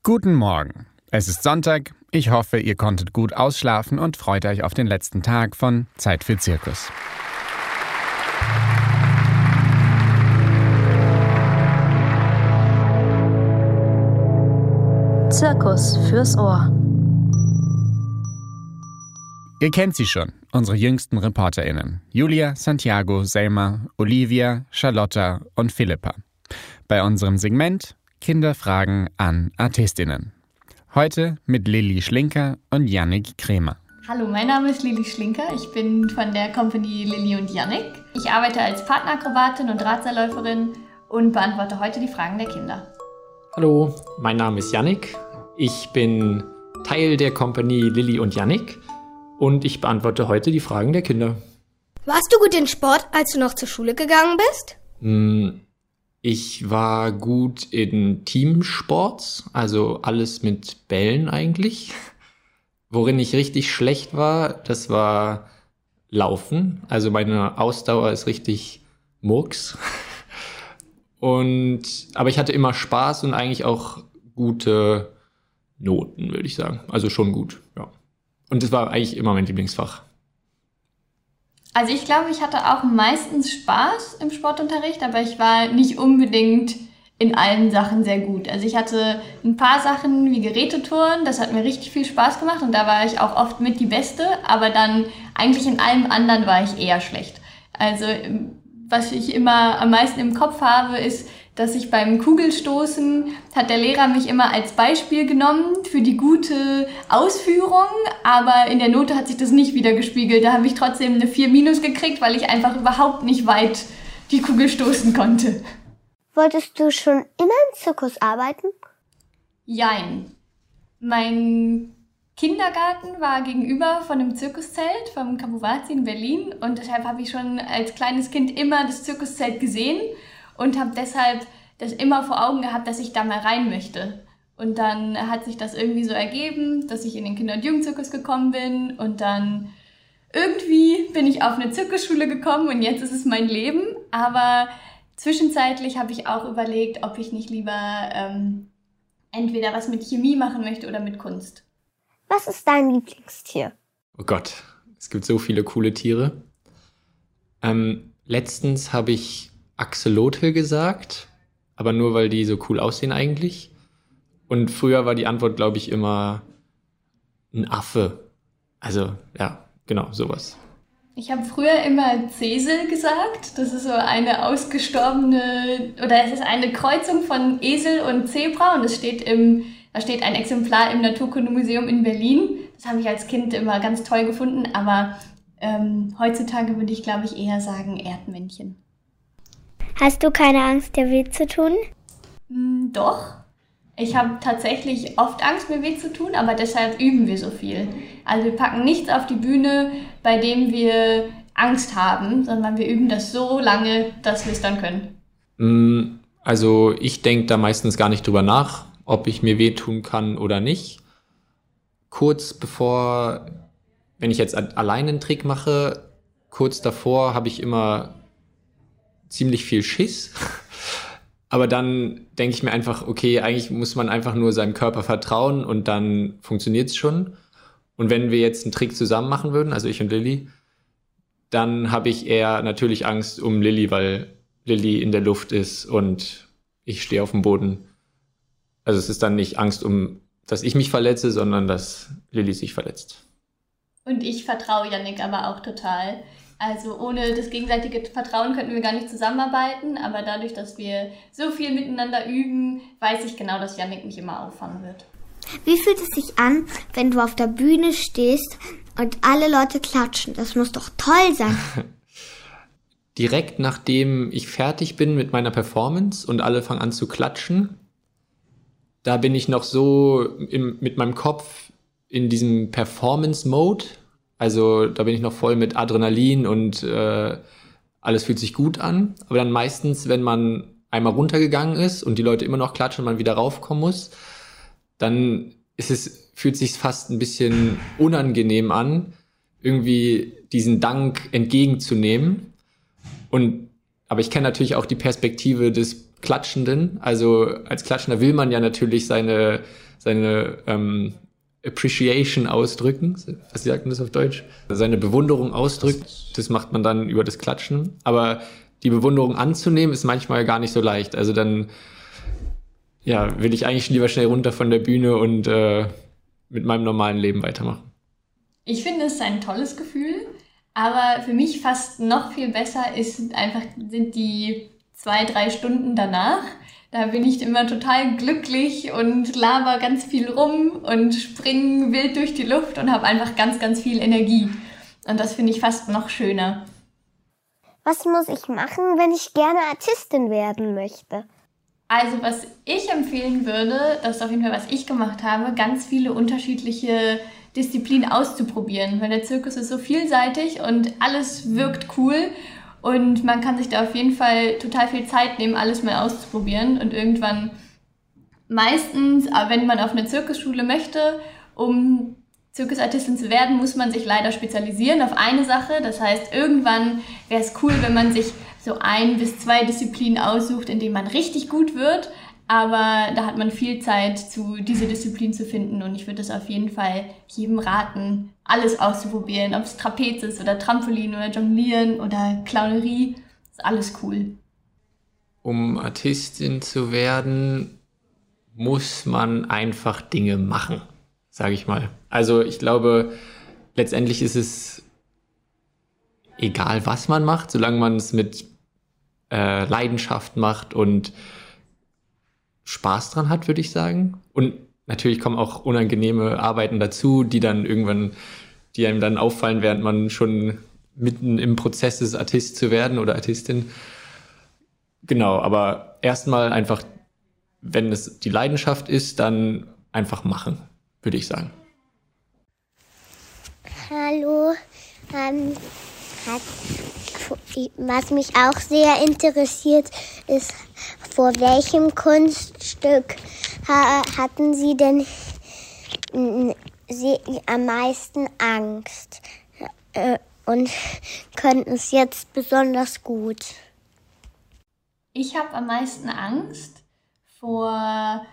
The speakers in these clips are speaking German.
Guten Morgen. Es ist Sonntag. Ich hoffe, ihr konntet gut ausschlafen und freut euch auf den letzten Tag von Zeit für Zirkus. Zirkus fürs Ohr. Ihr kennt sie schon, unsere jüngsten ReporterInnen. Julia, Santiago, Selma, Olivia, Charlotta und Philippa. Bei unserem Segment Kinderfragen an ArtistInnen. Heute mit Lilly Schlinker und Yannick Krämer. Hallo, mein Name ist Lilly Schlinker. Ich bin von der Company Lilly und Yannick. Ich arbeite als Partnerakrobatin und Drahtseilläuferin und beantworte heute die Fragen der Kinder. Hallo, mein Name ist Yannick. Ich bin Teil der Company Lilly und Yannick und ich beantworte heute die Fragen der Kinder. Warst du gut in Sport, als du noch zur Schule gegangen bist? Ich war gut in Teamsports, also alles mit Bällen eigentlich. Worin ich richtig schlecht war, das war Laufen. Also meine Ausdauer ist richtig Murks. Aber ich hatte immer Spaß und eigentlich auch gute Noten, würde ich sagen. Also schon gut, ja. Und das war eigentlich immer mein Lieblingsfach. Also ich glaube, ich hatte auch meistens Spaß im Sportunterricht, aber ich war nicht unbedingt in allen Sachen sehr gut. Also ich hatte ein paar Sachen wie Gerätetouren, das hat mir richtig viel Spaß gemacht und da war ich auch oft mit die Beste, aber dann eigentlich in allem anderen war ich eher schlecht. Also was ich immer am meisten im Kopf habe, ist, dass ich beim Kugelstoßen hat der Lehrer mich immer als Beispiel genommen für die gute Ausführung, aber in der Note hat sich das nicht wiedergespiegelt. Da habe ich trotzdem eine 4- gekriegt, weil ich einfach überhaupt nicht weit die Kugel stoßen konnte. Wolltest du schon immer im Zirkus arbeiten? Jein. Mein Kindergarten war gegenüber von einem Zirkuszelt, vom Capuvazzi in Berlin und deshalb habe ich schon als kleines Kind immer das Zirkuszelt gesehen und habe deshalb das immer vor Augen gehabt, dass ich da mal rein möchte. Und dann hat sich das irgendwie so ergeben, dass ich in den Kinder- und Jugendzirkus gekommen bin und dann irgendwie bin ich auf eine Zirkusschule gekommen und jetzt ist es mein Leben. Aber zwischenzeitlich habe ich auch überlegt, ob ich nicht lieber entweder was mit Chemie machen möchte oder mit Kunst. Was ist dein Lieblingstier? Oh Gott, es gibt so viele coole Tiere. Letztens habe ich Axolotl gesagt, aber nur, weil die so cool aussehen eigentlich. Und früher war die Antwort, glaube ich, immer ein Affe. Also, ja, genau, sowas. Ich habe früher immer Zesel gesagt. Das ist so eine ausgestorbene, oder es ist eine Kreuzung von Esel und Zebra und da steht ein Exemplar im Naturkundemuseum in Berlin. Das habe ich als Kind immer ganz toll gefunden, aber heutzutage würde ich, glaube ich, eher sagen Erdmännchen. Hast du keine Angst, dir weh zu tun? Doch. Ich habe tatsächlich oft Angst, mir weh zu tun, aber deshalb üben wir so viel. Also wir packen nichts auf die Bühne, bei dem wir Angst haben, sondern wir üben das so lange, dass wir es dann können. Also ich denke da meistens gar nicht drüber nach, ob ich mir wehtun kann oder nicht. Kurz bevor, wenn ich jetzt alleine einen Trick mache, kurz davor habe ich immer ziemlich viel Schiss. Aber dann denke ich mir einfach, okay, eigentlich muss man einfach nur seinem Körper vertrauen und dann funktioniert es schon. Und wenn wir jetzt einen Trick zusammen machen würden, also ich und Lilly, dann habe ich eher natürlich Angst um Lilly, weil Lilly in der Luft ist und ich stehe auf dem Boden. Also es ist dann nicht Angst, dass ich mich verletze, sondern dass Lilly sich verletzt. Und ich vertraue Yannick aber auch total. Also ohne das gegenseitige Vertrauen könnten wir gar nicht zusammenarbeiten, aber dadurch, dass wir so viel miteinander üben, weiß ich genau, dass Yannick mich immer auffangen wird. Wie fühlt es sich an, wenn du auf der Bühne stehst und alle Leute klatschen? Das muss doch toll sein. Direkt nachdem ich fertig bin mit meiner Performance und alle fangen an zu klatschen, da bin ich noch so mit meinem Kopf in diesem Performance-Mode. Also da bin ich noch voll mit Adrenalin und alles fühlt sich gut an. Aber dann meistens, wenn man einmal runtergegangen ist und die Leute immer noch klatschen und man wieder raufkommen muss, dann fühlt sich fast ein bisschen unangenehm an, irgendwie diesen Dank entgegenzunehmen. Aber ich kenne natürlich auch die Perspektive des Klatschenden. Also als Klatschender will man ja natürlich seine seine Appreciation ausdrücken. Was sagt man das auf Deutsch? Seine Bewunderung ausdrückt. Das macht man dann über das Klatschen. Aber die Bewunderung anzunehmen ist manchmal gar nicht so leicht. Also dann will ich eigentlich lieber schnell runter von der Bühne und mit meinem normalen Leben weitermachen. Ich finde, es ist ein tolles Gefühl, aber für mich fast noch viel besser sind die 2-3 Stunden danach. Da bin ich immer total glücklich und laber ganz viel rum und springe wild durch die Luft und habe einfach ganz, ganz viel Energie. Und das finde ich fast noch schöner. Was muss ich machen, wenn ich gerne Artistin werden möchte? Also was ich empfehlen würde, das ist auf jeden Fall, was ich gemacht habe, ganz viele unterschiedliche Disziplinen auszuprobieren, weil der Zirkus ist so vielseitig und alles wirkt cool und man kann sich da auf jeden Fall total viel Zeit nehmen, alles mal auszuprobieren und irgendwann meistens, wenn man auf eine Zirkusschule möchte, um Zirkusartistin zu werden, muss man sich leider spezialisieren auf eine Sache. Das heißt, irgendwann wäre es cool, wenn man sich so 1 bis 2 Disziplinen aussucht, in denen man richtig gut wird. Aber da hat man viel Zeit, diese Disziplin zu finden. Und ich würde es auf jeden Fall jedem raten, alles auszuprobieren. Ob es Trapez ist oder Trampolin oder Jonglieren oder Clownerie. Ist alles cool. Um Artistin zu werden, muss man einfach Dinge machen, sage ich mal. Also ich glaube, letztendlich ist es egal, was man macht, solange man es mit Leidenschaft macht und Spaß dran hat, würde ich sagen. Und natürlich kommen auch unangenehme Arbeiten dazu, die einem dann auffallen, während man schon mitten im Prozess ist, Artist zu werden oder Artistin. Genau, aber erstmal einfach, wenn es die Leidenschaft ist, dann einfach machen, würde ich sagen. Hallo, was mich auch sehr interessiert, ist, vor welchem Kunststück hatten Sie denn am meisten Angst und könnten es jetzt besonders gut? Ich habe am meisten Angst vor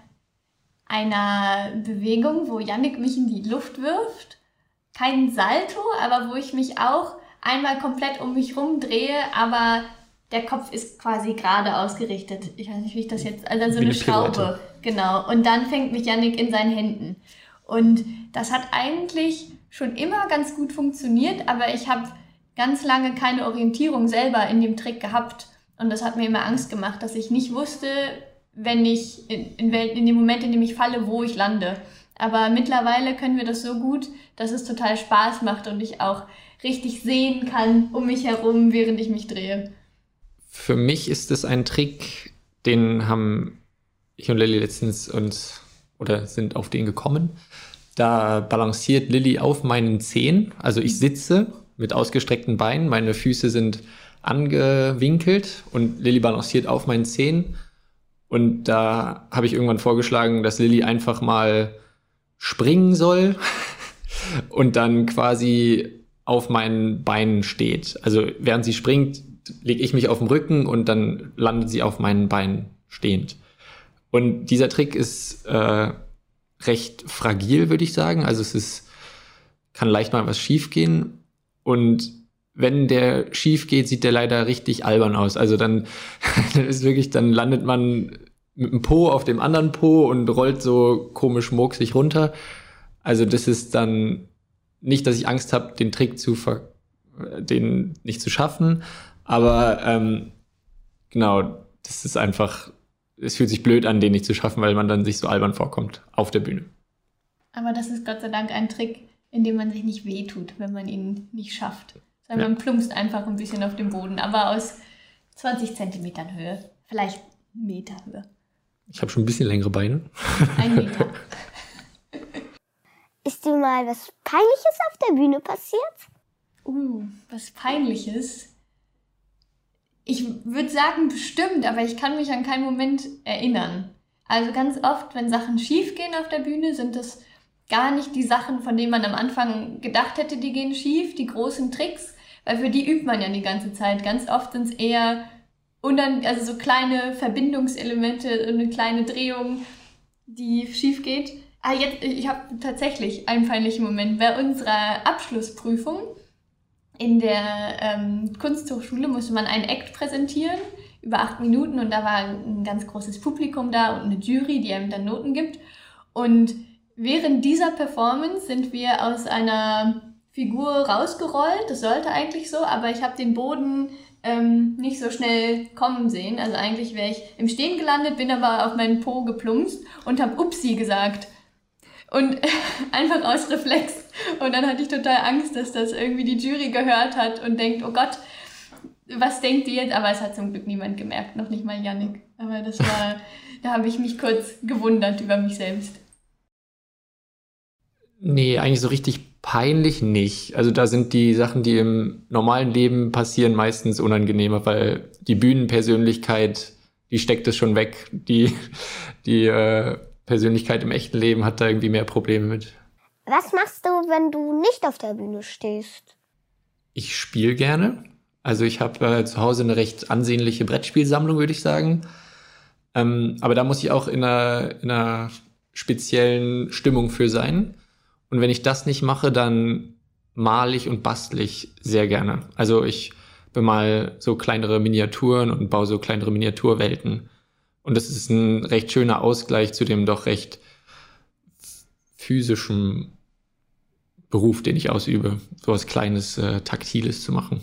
einer Bewegung, wo Yannick mich in die Luft wirft. Kein Salto, aber wo ich mich auch einmal komplett um mich rumdrehe, aber der Kopf ist quasi gerade ausgerichtet. Ich weiß nicht, wie ich das jetzt... Also so eine Schraube. Genau. Und dann fängt mich Yannick in seinen Händen. Und das hat eigentlich schon immer ganz gut funktioniert, aber ich habe ganz lange keine Orientierung selber in dem Trick gehabt. Und das hat mir immer Angst gemacht, dass ich nicht wusste, wenn ich in dem Moment, in dem ich falle, wo ich lande. Aber mittlerweile können wir das so gut, dass es total Spaß macht und ich auch richtig sehen kann um mich herum, während ich mich drehe. Für mich ist es ein Trick, den haben ich und Lilly letztens sind auf den gekommen. Da balanciert Lilly auf meinen Zehen. Also ich sitze mit ausgestreckten Beinen, meine Füße sind angewinkelt und Lilly balanciert auf meinen Zehen. Und da habe ich irgendwann vorgeschlagen, dass Lilly einfach mal springen soll und dann quasi auf meinen Beinen steht. Also während sie springt, lege ich mich auf den Rücken und dann landet sie auf meinen Beinen stehend. Und dieser Trick ist recht fragil, würde ich sagen. Also kann leicht mal was schief gehen. Und wenn der schief geht, sieht der leider richtig albern aus. Also dann landet man mit dem Po auf dem anderen Po und rollt so komisch murksig runter. Also das ist dann nicht, dass ich Angst habe, den Trick den nicht zu schaffen, aber genau, das ist einfach, es fühlt sich blöd an, den nicht zu schaffen, weil man dann sich so albern vorkommt auf der Bühne. Aber das ist Gott sei Dank ein Trick, in dem man sich nicht wehtut, wenn man ihn nicht schafft. Sondern man plumpst einfach ein bisschen auf den Boden, aber aus 20 Zentimetern Höhe, vielleicht 1 Meter Höhe. Ich habe schon ein bisschen längere Beine. 1 Meter. Ist dir mal was Peinliches auf der Bühne passiert? Was Peinliches? Ich würde sagen, bestimmt, aber ich kann mich an keinen Moment erinnern. Also ganz oft, wenn Sachen schief gehen auf der Bühne, sind es gar nicht die Sachen, von denen man am Anfang gedacht hätte, die gehen schief, die großen Tricks, weil für die übt man ja die ganze Zeit. Ganz oft sind es eher so kleine Verbindungselemente, eine kleine Drehung, die schief geht. Ich habe tatsächlich einen peinlichen Moment. Bei unserer Abschlussprüfung in der Kunsthochschule musste man einen Act präsentieren über 8 Minuten und da war ein ganz großes Publikum da und eine Jury, die einem dann Noten gibt. Und während dieser Performance sind wir aus einer Figur rausgerollt. Das sollte eigentlich so, aber ich habe den Boden nicht so schnell kommen sehen. Also eigentlich wäre ich im Stehen gelandet, bin aber auf meinen Po geplumpst und habe Upsi gesagt. Und einfach aus Reflex. Und dann hatte ich total Angst, dass das irgendwie die Jury gehört hat und denkt, oh Gott, was denkt die jetzt? Aber es hat zum Glück niemand gemerkt, noch nicht mal Yannick. Aber das war, da habe ich mich kurz gewundert über mich selbst. Nee, eigentlich so richtig peinlich nicht. Also da sind die Sachen, die im normalen Leben passieren, meistens unangenehmer, weil die Bühnenpersönlichkeit, die steckt es schon weg. Die Persönlichkeit im echten Leben hat da irgendwie mehr Probleme mit. Was machst du, wenn du nicht auf der Bühne stehst? Ich spiele gerne. Also ich habe zu Hause eine recht ansehnliche Brettspielsammlung, würde ich sagen. Aber da muss ich auch in einer speziellen Stimmung für sein. Und wenn ich das nicht mache, dann male ich und bastle ich sehr gerne. Also ich bemal so kleinere Miniaturen und baue so kleinere Miniaturwelten. Und das ist ein recht schöner Ausgleich zu dem doch recht physischen Beruf, den ich ausübe. So was Kleines, Taktiles zu machen.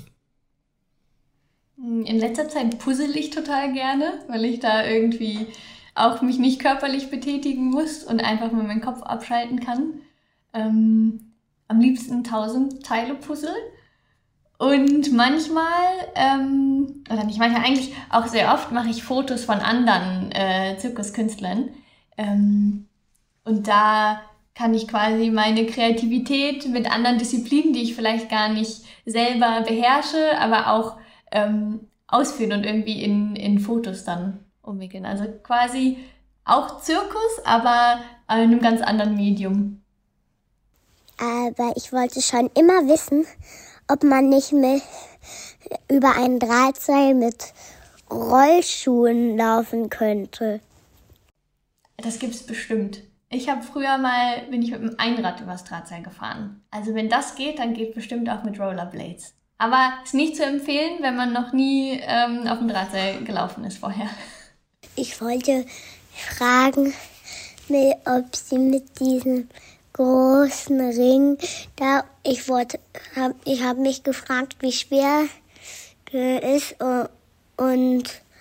In letzter Zeit puzzle ich total gerne, weil ich da irgendwie auch mich nicht körperlich betätigen muss und einfach mal meinen Kopf abschalten kann. Am liebsten 1000 Teile Puzzle. Und manchmal, eigentlich auch sehr oft mache ich Fotos von anderen Zirkuskünstlern. Und da kann ich quasi meine Kreativität mit anderen Disziplinen, die ich vielleicht gar nicht selber beherrsche, aber auch ausführen und irgendwie in Fotos dann umwickeln. Also quasi auch Zirkus, aber in einem ganz anderen Medium. Aber ich wollte schon immer wissen, ob man nicht über ein Drahtseil mit Rollschuhen laufen könnte. Das gibt's bestimmt. Ich habe bin ich mit dem Einrad übers Drahtseil gefahren. Also wenn das geht, dann geht bestimmt auch mit Rollerblades. Aber ist nicht zu empfehlen, wenn man noch nie auf dem Drahtseil gelaufen ist vorher. Ich wollte fragen, ob sie mit diesem großen Ring ich habe mich gefragt, wie schwer der ist und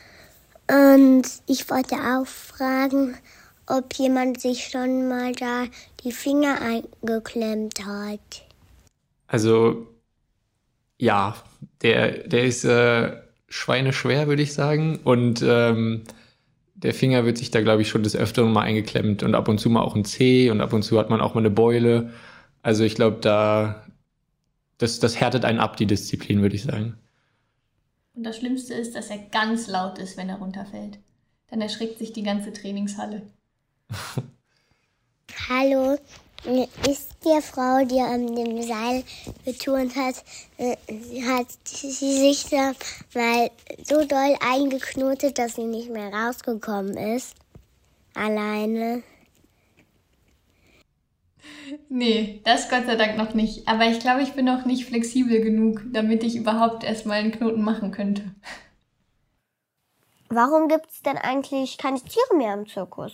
ich wollte auch fragen, ob jemand sich schon mal da die Finger eingeklemmt hat. Also ja, der ist schweineschwer, würde ich sagen. Und der Finger wird sich da, glaube ich, schon des Öfteren mal eingeklemmt und ab und zu mal auch ein Zeh und ab und zu hat man auch mal eine Beule. Also ich glaube, das härtet einen ab, die Disziplin, würde ich sagen. Und das Schlimmste ist, dass er ganz laut ist, wenn er runterfällt. Dann erschrickt sich die ganze Trainingshalle. Hallo, ist die Frau, die an dem Seil geturnt hat, hat sie sich da mal so doll eingeknotet, dass sie nicht mehr rausgekommen ist? Alleine? Nee, das Gott sei Dank noch nicht. Aber ich glaube, ich bin noch nicht flexibel genug, damit ich überhaupt erstmal einen Knoten machen könnte. Warum gibt es denn eigentlich keine Tiere mehr im Zirkus?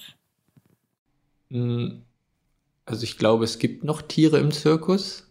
Also ich glaube, es gibt noch Tiere im Zirkus,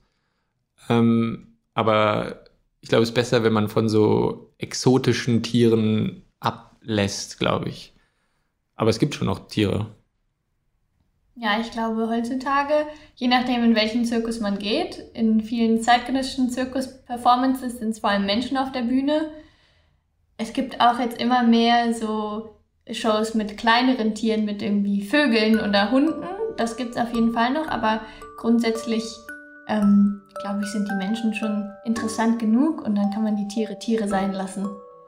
aber ich glaube, es ist besser, wenn man von so exotischen Tieren ablässt, glaube ich. Aber es gibt schon noch Tiere. Ja, ich glaube heutzutage, je nachdem in welchen Zirkus man geht, in vielen zeitgenössischen Zirkus-Performances sind es vor allem Menschen auf der Bühne. Es gibt auch jetzt immer mehr so Shows mit kleineren Tieren, mit irgendwie Vögeln oder Hunden. Das gibt's auf jeden Fall noch, aber grundsätzlich, glaube ich, sind die Menschen schon interessant genug und dann kann man die Tiere sein lassen.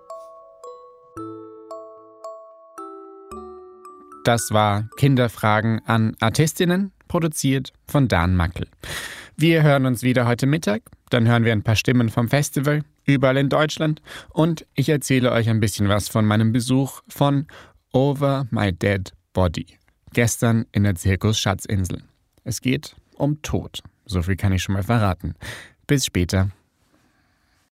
Das war Kinderfragen an Artistinnen, produziert von Dan Mackel. Wir hören uns wieder heute Mittag, dann hören wir ein paar Stimmen vom Festival, überall in Deutschland und ich erzähle euch ein bisschen was von meinem Besuch von Over My Dead Body. Gestern in der Zirkus Schatzinsel. Es geht um Tod. So viel kann ich schon mal verraten. Bis später.